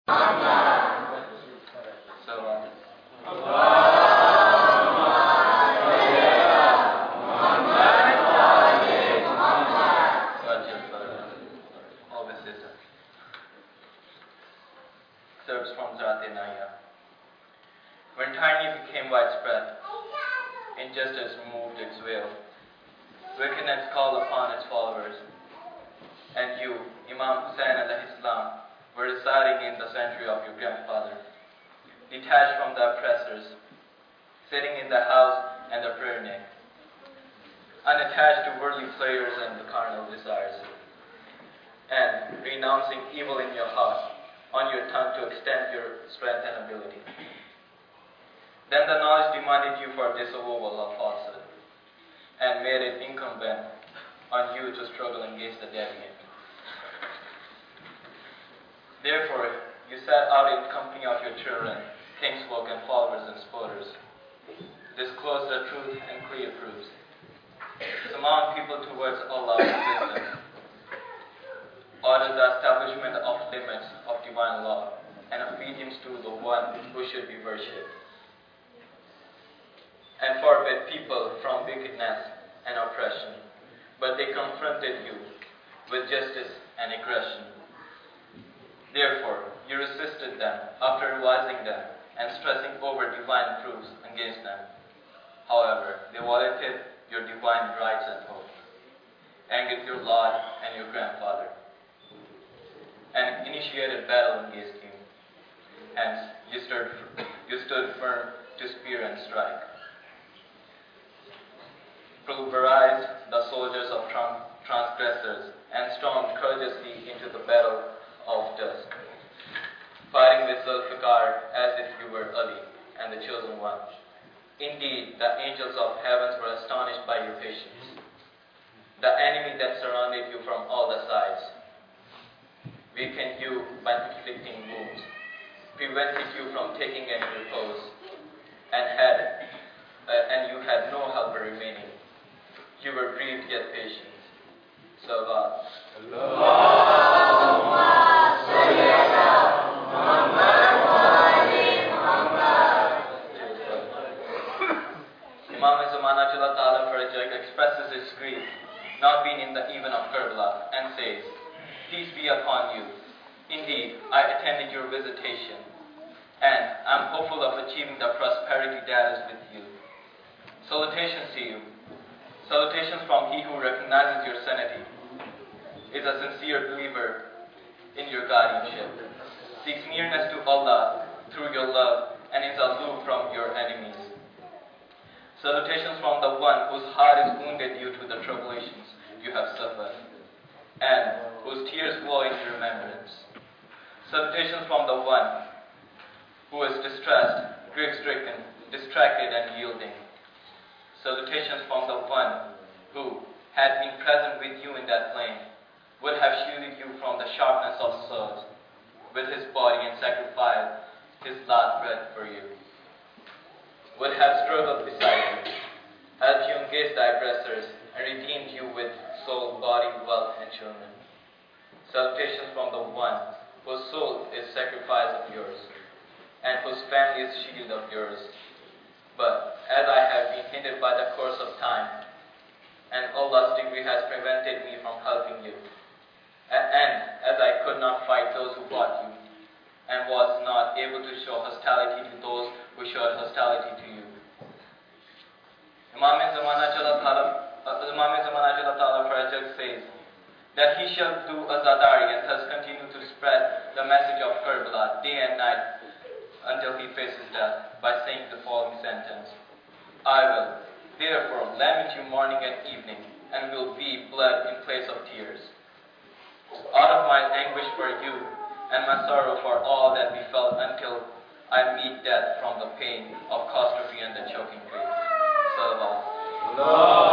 Excerpts from Zatinaya. When tyranny became widespread, injustice removed its veil, wickedness called upon its followers, and you, Imam Hussain al-Islam, were residing in the sanctuary of your grandfather, detached from the oppressors, sitting in the house and the prayer neck, unattached to worldly pleasures and the carnal desires, and renouncing evil in your heart, on your tongue to extend your strength and ability. Then the knowledge demanded you for disavowal of falsehood, and made it incumbent on you to struggle against the deviant. Therefore, you set out in company of your children, kinsfolk and followers and supporters, disclose the truth and clear proofs, summon people towards Allah with wisdom, order the establishment of limits of divine law, and obedience to the one who should be worshipped, and forbid people from wickedness and oppression, but they confronted you with justice and aggression. Therefore, you resisted them after revising them and stressing over divine proofs against them. However, they violated your divine rights and hope, angered your Lord and your grandfather, and initiated battle against you. Hence, you stood firm to spear and strike, pulverized the soldiers of transgressors, and stormed courageously into the battle of dusk, fighting with Zulfiqar as if you were Ali and the chosen one. Indeed, the angels of heavens were astonished by your patience. The enemy that surrounded you from all the sides weakened you by inflicting wounds, prevented you from taking any repose, and you had no helper remaining. You were grieved yet patient. Salawat. Imam Zamana Jalla Ta'ala Farajak expresses his grief, not being in the even of Karbala, and says, "Peace be upon you. Indeed, I attended your visitation, and I am hopeful of achieving the prosperity that is with you. Salutations to you. Salutations from he who recognizes your sanity, is a sincere believer in your guardianship, seeks nearness to Allah through your love, and is aloof from your enemies. Salutations from the one whose heart is wounded due to the tribulations you have suffered, and whose tears flow in remembrance. Salutations from the one who is distressed, grief-stricken, distracted, and yielding. Salutations from the one who, had been present with you in that plain, would have shielded you from the sharpness of swords with his body and sacrificed his last breath for you, would have struggled beside you, helped you against the aggressors, and redeemed you with soul, body, wealth, and children. Salutations from the one whose soul is sacrifice of yours, and whose family is shield of yours. But as I have been hindered by the course of time, and Allah's decree has prevented me from helping you, and as I could not fight those who fought you, and was not able to show hostility to those who showed hostility to you, Imam Zamana Jalla Ta'ala Farajak says that he shall do azadari and thus continue to spread the message of Karbala day and night until he faces death by saying the following sentence: I will therefore lament you morning and evening, and will be blood in place of tears, out of my anguish for you and my sorrow for all that befell, until I meet death from the pain of catastrophe and the choking grief. Salawat.